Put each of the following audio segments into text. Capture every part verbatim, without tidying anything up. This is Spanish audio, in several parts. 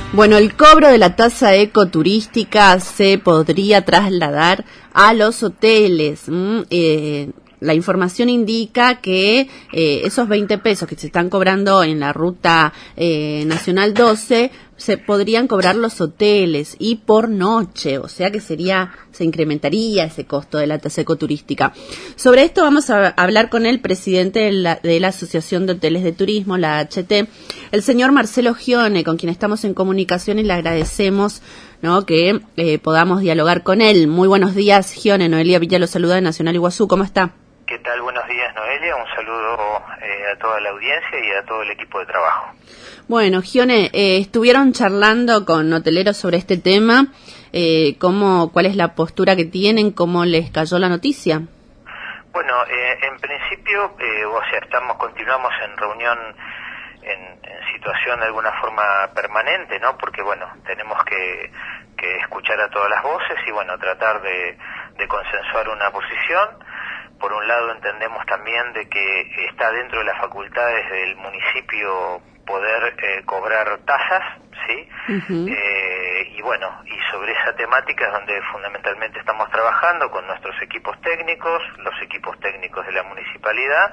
Bueno, el cobro de la tasa ecoturística se podría trasladar a los hoteles. Mm, eh, la información indica que eh, esos veinte pesos que se están cobrando en la ruta eh, Nacional doce se podrían cobrar los hoteles y por noche, o sea que sería, se incrementaría ese costo de la tasa ecoturística. Sobre esto vamos a hablar con el presidente de la, de la Asociación de Hoteles de Turismo, la H T, el señor Marcelo Gione, con quien estamos en comunicación y le agradecemos, ¿no?, que eh, podamos dialogar con él. Muy buenos días, Gione. Noelia Villa lo saluda de Nacional Iguazú. ¿Cómo está? ¿Qué tal? Buenos días, Noelia. Un saludo eh, a toda la audiencia y a todo el equipo de trabajo. Bueno, Gione, eh, estuvieron charlando con hoteleros sobre este tema. Eh, ¿cómo, ¿Cuál es la postura que tienen? ¿Cómo les cayó la noticia? Bueno, eh, en principio, eh, o sea, estamos continuamos en reunión en, en situación de alguna forma permanente, ¿no? Porque, bueno, tenemos que, que escuchar a todas las voces y, bueno, tratar de, de consensuar una posición. Por un lado entendemos también de que está dentro de las facultades del municipio poder eh, cobrar tasas, ¿sí? Uh-huh. Eh, y bueno, y sobre esa temática es donde fundamentalmente estamos trabajando con nuestros equipos técnicos, los equipos técnicos de la municipalidad,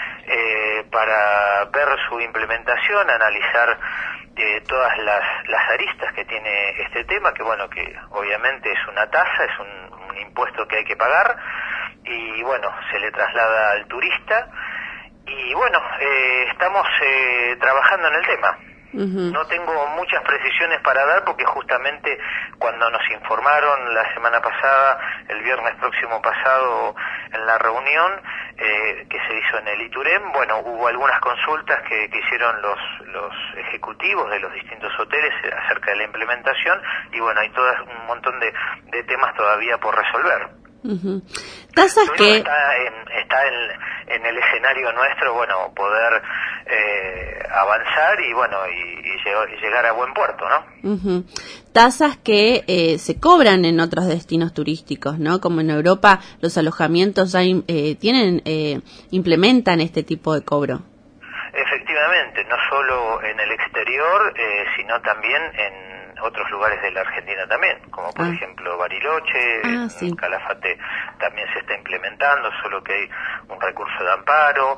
eh, para ver su implementación, analizar eh, todas las, las aristas que tiene este tema, que bueno, que obviamente es una tasa, es un, un impuesto que hay que pagar, y bueno, se le traslada al turista y bueno, eh, estamos eh, trabajando en el tema. Uh-huh. No tengo muchas precisiones para dar porque justamente cuando nos informaron la semana pasada, el viernes próximo pasado en la reunión eh, que se hizo en el ITUREM, bueno, hubo algunas consultas que, que hicieron los, los ejecutivos de los distintos hoteles acerca de la implementación y bueno, hay todo un montón de, de temas todavía por resolver. Uh-huh. Tasas que está en, está en, en el escenario nuestro, bueno, poder eh, avanzar y bueno y, y, llegar, y llegar a buen puerto, ¿no? Uh-huh. Tasas que eh, se cobran en otros destinos turísticos, ¿no? Como en Europa los alojamientos ya eh, tienen eh, implementan este tipo de cobro. Efectivamente, no solo en el exterior, eh, sino también en otros lugares de la Argentina también, como por ah. ejemplo Bariloche, ah, sí. En Calafate también se está implementando, solo que hay un recurso de amparo,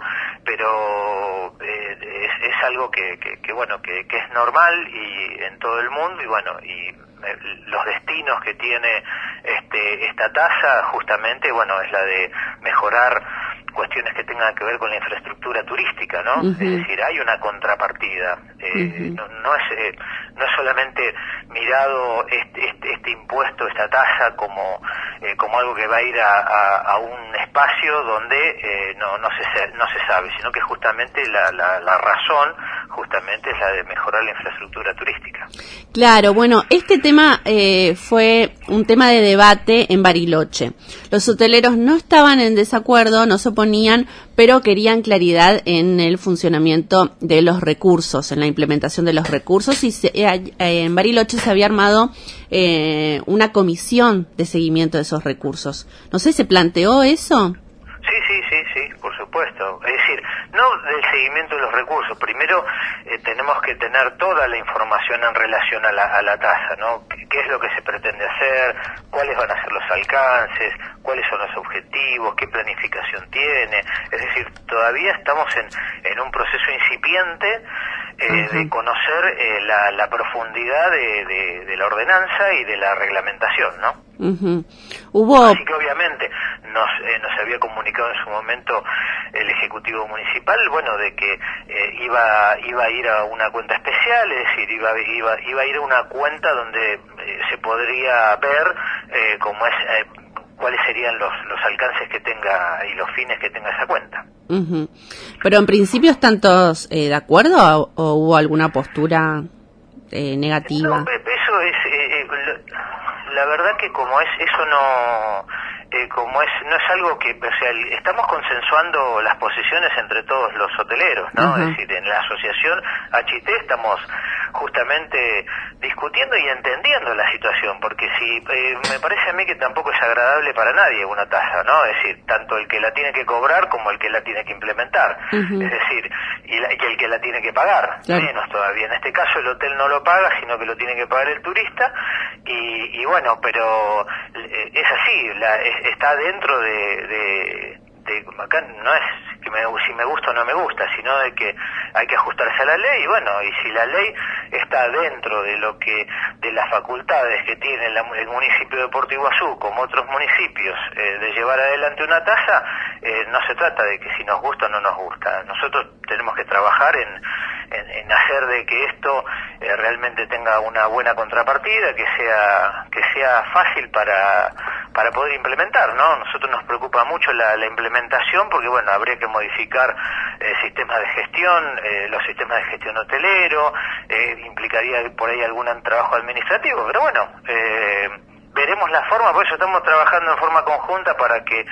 pero eh, es, es algo que, que, que bueno, que, que es normal y en todo el mundo y bueno, y eh, los destinos que tiene este esta tasa justamente, bueno, es la de mejorar cuestiones que tengan que ver con la infraestructura turística, ¿no? Uh-huh. Es decir, hay una contrapartida. Eh, uh-huh. no, no es eh, no es solamente mirado este, este, este impuesto, esta tasa como eh, como algo que va a ir a, a, a un espacio donde eh, no no se no se sabe, sino que justamente la, la, la razón justamente es la de mejorar la infraestructura turística. Claro, bueno, este tema eh, fue un tema de debate en Bariloche. Los hoteleros no estaban en desacuerdo, no se oponían, pero querían claridad en el funcionamiento de los recursos, en la implementación de los recursos, y se, eh, en Bariloche se había armado eh, una comisión de seguimiento de esos recursos. No sé, ¿se planteó eso? Sí, sí, sí, sí, por supuesto. Es decir, no del seguimiento de los recursos. Primero eh, tenemos que tener toda la información en relación a la, a la tasa, ¿no? ¿Qué, ¿Qué es lo que se pretende hacer? ¿Cuáles van a ser los alcances? ¿Cuáles son los objetivos? ¿Qué planificación tiene? Es decir, todavía estamos en, en un proceso incipiente eh, uh-huh. de conocer eh, la, la profundidad de, de, de la ordenanza y de la reglamentación, ¿no? Uh-huh. Hubo... Así que obviamente nos, eh, nos había comunicado en su momento el Ejecutivo Municipal, bueno, de que eh, iba iba a ir a una cuenta especial, es decir, iba iba iba a ir a una cuenta donde eh, se podría ver eh, cómo es eh, cuáles serían los los alcances que tenga y los fines que tenga esa cuenta. Uh-huh. Pero en principio están todos eh, de acuerdo o, o hubo alguna postura eh, negativa. No, eso es eh, eh, la verdad que como es eso no eh, como es no es algo que, o sea, estamos consensuando las posiciones entre todos los hoteleros, ¿no? Uh-huh. Es decir, en la asociación H I T estamos justamente discutiendo y entendiendo la situación, porque si eh, me parece a mí que tampoco es agradable para nadie una tasa, ¿no? Es decir, tanto el que la tiene que cobrar como el que la tiene que implementar, uh-huh. Es decir, y, la, y el que la tiene que pagar, claro. Menos todavía. En este caso el hotel no lo paga, sino que lo tiene que pagar el turista, y, y bueno, pero eh, es así, la, es, está dentro de, de, de acá no es que me, si me gusta o no me gusta, sino de que hay que ajustarse a la ley, y bueno, y si la ley está dentro de lo que de las facultades que tiene la, el municipio de Puerto Iguazú como otros municipios eh, de llevar adelante una tasa, eh, no se trata de que si nos gusta o no nos gusta. Nosotros tenemos que trabajar en, en, en hacer de que esto eh, realmente tenga una buena contrapartida, que sea que sea fácil para para poder implementar, ¿no? Nosotros nos preocupa mucho la, la implementación, porque bueno, habría que modificar eh, sistemas de gestión, eh, los sistemas de gestión hotelero, eh, implicaría por ahí algún trabajo administrativo, pero bueno, eh, veremos la forma, por eso estamos trabajando en forma conjunta para que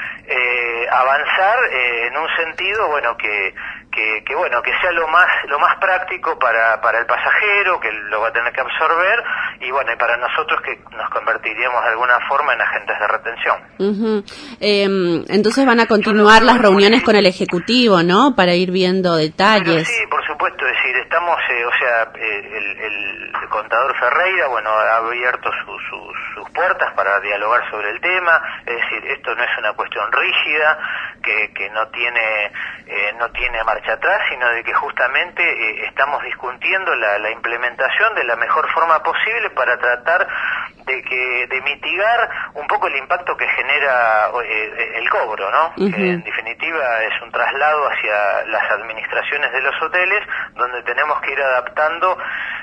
eh, avanzar eh, en un sentido, bueno, que que, que bueno, que sea lo más lo más práctico para para el pasajero, que lo va a tener que absorber, y bueno, y para nosotros que nos convertiríamos de alguna forma en agentes de retención. Uh-huh. Eh, entonces van a continuar las reuniones con el Ejecutivo, ¿no? Para ir viendo detalles. Bueno, sí, por supuesto, es decir, estamos, eh, o sea, eh, el, el contador Ferreira, bueno, ha abierto su, su, sus puertas para dialogar sobre el tema, es decir, esto no es una cuestión rígida, que, que no tiene eh, no tiene marcha atrás, sino de que justamente eh, estamos discutiendo la, la implementación de la mejor forma posible para tratar de que de mitigar un poco el impacto que genera eh, el cobro, ¿no? Uh-huh. Que en definitiva es un traslado hacia las administraciones de los hoteles, donde tenemos que ir adaptando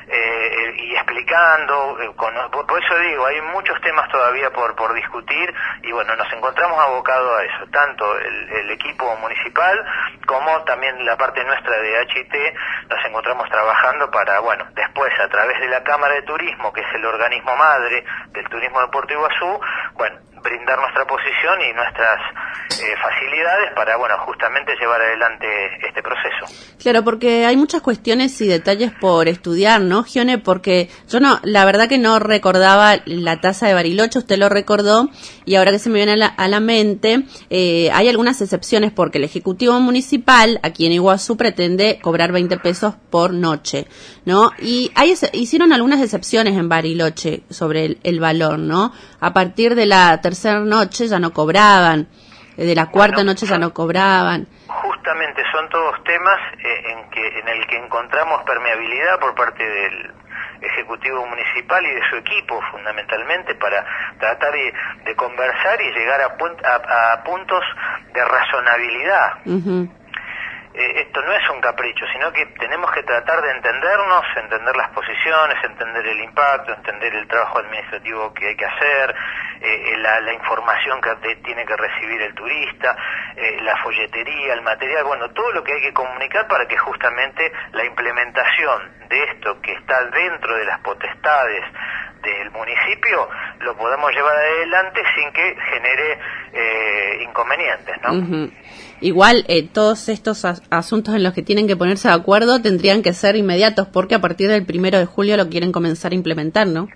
eh, y explicando, eh, con, por eso digo, hay muchos temas todavía por por discutir, y bueno, nos encontramos abocados a eso, tanto el, el equipo municipal como también la parte nuestra de H I T, nos encontramos trabajando para, bueno, después a través de la Cámara de Turismo, que es el organismo madre del turismo de Puerto Iguazú, bueno, brindar nuestra posición y nuestras eh, facilidades para, bueno, justamente llevar adelante este proceso. Claro, porque hay muchas cuestiones y detalles por estudiar, ¿no, Gione? Porque yo no, la verdad que no recordaba la tasa de Bariloche, usted lo recordó, y ahora que se me viene a la, a la mente, eh, hay algunas excepciones, porque el Ejecutivo Municipal aquí en Iguazú pretende cobrar veinte pesos por noche, ¿no? Y hay hicieron algunas excepciones en Bariloche sobre el, el valor, ¿no? A partir de la tercera noche ya no cobraban, de la cuarta bueno, noche ya no cobraban. Justamente son todos temas eh, en que en el que encontramos permeabilidad por parte del Ejecutivo Municipal y de su equipo, fundamentalmente, para tratar de, de conversar y llegar a, punt, a, a puntos de razonabilidad. Uh-huh. Eh, esto no es un capricho, sino que tenemos que tratar de entendernos, entender las posiciones, entender el impacto, entender el trabajo administrativo que hay que hacer, eh, la, la información que te, tiene que recibir el turista, eh, la folletería, el material, bueno, todo lo que hay que comunicar para que justamente la implementación de esto que está dentro de las potestades del municipio lo podamos llevar adelante sin que genere eh, inconvenientes, ¿no? Uh-huh. Igual eh, todos estos as- asuntos en los que tienen que ponerse de acuerdo tendrían que ser inmediatos, porque a partir del primero de julio lo quieren comenzar a implementar, ¿no?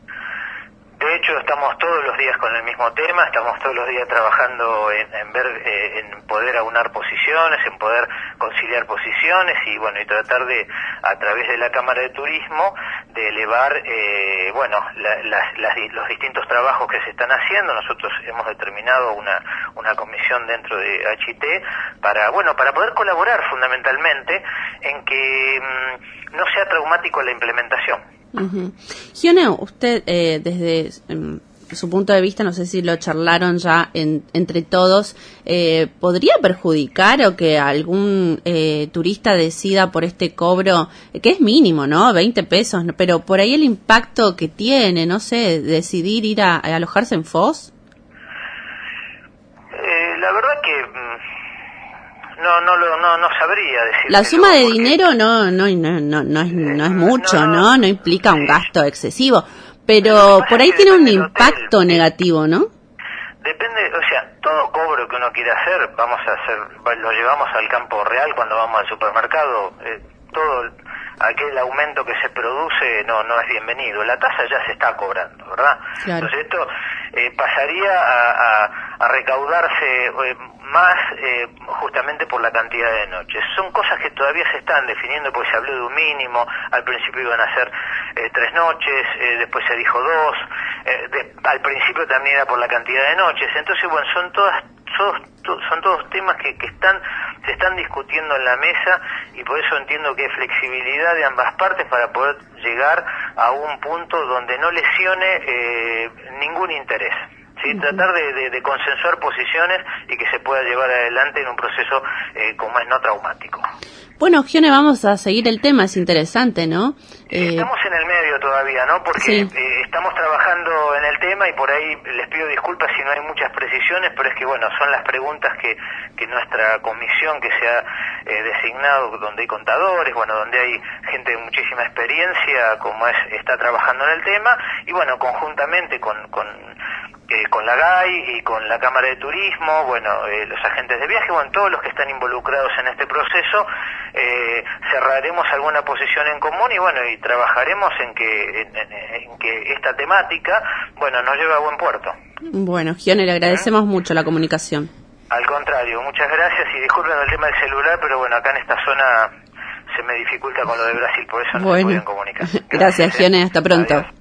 De hecho, estamos todos los días con el mismo tema, estamos todos los días trabajando en, en ver, eh, en poder aunar posiciones, en poder conciliar posiciones y bueno, y tratar de, a través de la Cámara de Turismo, de elevar, eh, bueno, la, la, las, los distintos trabajos que se están haciendo. Nosotros hemos determinado una, una comisión dentro de H I T para, bueno, para poder colaborar fundamentalmente en que mmm, no sea traumático la implementación. Uh-huh. Gione, usted eh, desde um, su punto de vista, no sé si lo charlaron ya en, entre todos, eh, ¿podría perjudicar o que algún eh, turista decida por este cobro, que es mínimo, ¿no? veinte pesos, pero por ahí el impacto que tiene, no sé, decidir ir a, a alojarse en Foz? Eh, la verdad que... Mm, No, no, lo, no, no sabría decir. La suma de dinero no, no, no, no, no es, no es mucho, no, no, no implica un gasto excesivo, pero por ahí tiene un impacto negativo, ¿no? Depende, o sea, todo cobro que uno quiere hacer, vamos a hacer, lo llevamos al campo real cuando vamos al supermercado, eh, todo aquel aumento que se produce no no es bienvenido, la tasa ya se está cobrando, ¿verdad? Claro. Entonces esto eh, pasaría a, a, a recaudarse eh, más eh, justamente por la cantidad de noches. Son cosas que todavía se están definiendo, porque se habló de un mínimo, al principio iban a ser eh, tres noches, eh, después se dijo dos, eh, de, al principio también era por la cantidad de noches, entonces bueno, son todas, todos, to, son todos temas que, que están se están discutiendo en la mesa, y por eso entiendo que hay flexibilidad de ambas partes para poder llegar a un punto donde no lesione eh, ningún interés. ¿Sí? Uh-huh. Tratar de, de, de consensuar posiciones y que se pueda llevar adelante en un proceso eh, como es no traumático. Bueno, Gione, vamos a seguir el tema, es interesante, ¿no? Eh... Estamos en el medio todavía, ¿no? Porque sí. eh, estamos trabajando en el tema y por ahí les pido disculpas si no hay muchas precisiones, pero es que, bueno, son las preguntas que, que nuestra comisión que se ha eh, designado, donde hay contadores, bueno, donde hay gente de muchísima experiencia, como es, está trabajando en el tema, y bueno, conjuntamente con... con Eh, con la G A I y con la Cámara de Turismo, bueno, eh, los agentes de viaje, bueno, todos los que están involucrados en este proceso, eh, cerraremos alguna posición en común y bueno, y trabajaremos en que en, en, en que esta temática, bueno, nos lleve a buen puerto. Bueno, Gione, le agradecemos ¿Eh? mucho la comunicación. Al contrario, muchas gracias y disculpen el tema del celular, pero bueno, acá en esta zona se me dificulta con lo de Brasil, por eso no bueno. se pueden comunicar. Gracias, gracias Gione, hasta pronto. Adiós.